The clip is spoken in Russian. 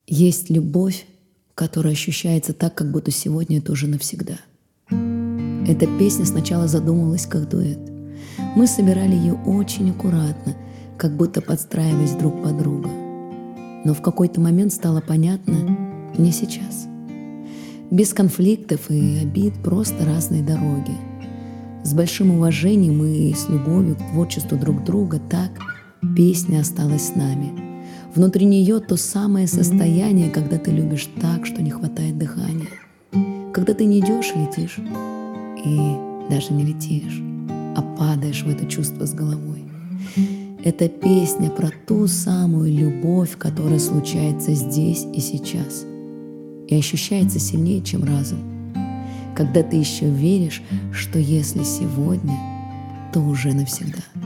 Есть любовь, которая ощущается так, как будто сегодня это уже навсегда. Эта песня сначала задумывалась как дуэт. Мы собирали ее очень аккуратно, как будто подстраиваясь друг под друга. Но в какой-то момент стало понятно — не сейчас. Без конфликтов и обид, просто разные дороги. С большим уважением и с любовью к творчеству друг друга так песня осталась с нами. Внутри нее то самое состояние, когда ты любишь так, что не хватает дыхания. Когда ты не идешь, летишь. И даже не летишь, а падаешь в это чувство с головой. Это песня про ту самую любовь, которая случается здесь и сейчас. И ощущается сильнее, чем разум. Когда ты еще веришь, что если сегодня, то уже навсегда.